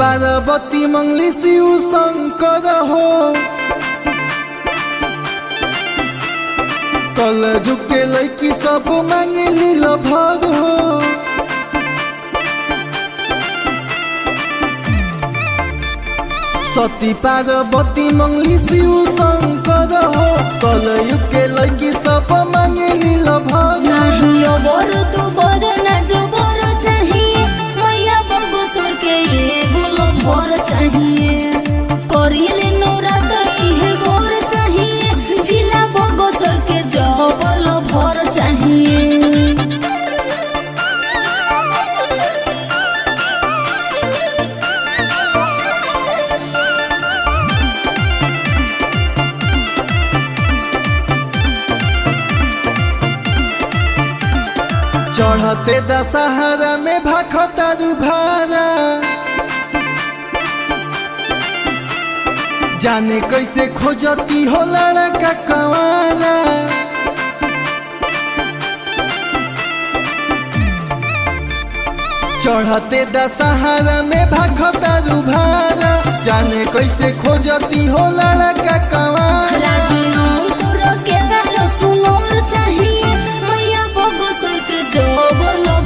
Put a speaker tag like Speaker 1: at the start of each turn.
Speaker 1: पार्वती मंगली शिव शंकर हो। कल जुग के लड़की सब मांगे लील भर हो। सती पार्वती मंगली शिव शंकर हो। कल युग के लड़की सब मांगे लील भर।
Speaker 2: नहीं बर तू बर ना जो बर चाहिए मैया बगसर के ये गुलाम भर चाहिए। करिले नवरात्रि है भर चाहिए जिला बगसर के जबर भर चाहिए।
Speaker 1: चढ़ते दशहरा में भाखता रुभारा। जाने कैसे खोजती हो लड़का कवारा। चढ़ते दशहरा में भाखता रुभारा। जाने कैसे खोजती हो लड़का कवारा।
Speaker 2: सुनोर चाहिए मैया बगसर के जबर